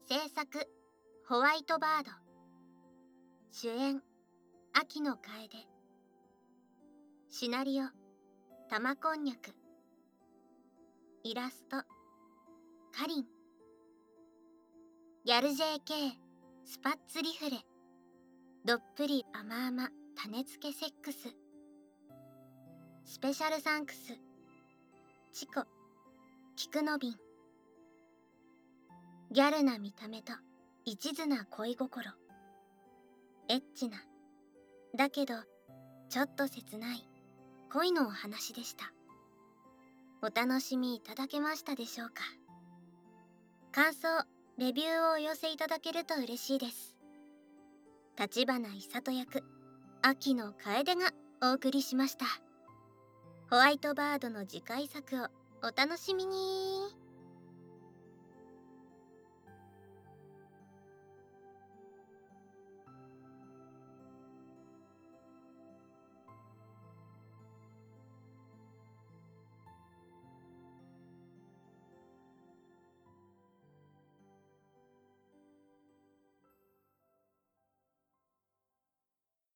制作ホワイトバード、主演秋野楓、シナリオ玉こんにゃく、イラストかりん、ギャル JK スパッツリフレ、どっぷり甘々種付けセックス、スペシャルサンクスチコ菊の瓶、ギャルな見た目と一途な恋心、エッチなだけどちょっと切ない恋のお話でした。お楽しみいただけましたでしょうか。感想レビューをお寄せいただけると嬉しいです。立花伊里役秋野楓がお送りしました。ホワイトバードの次回作をお楽しみに。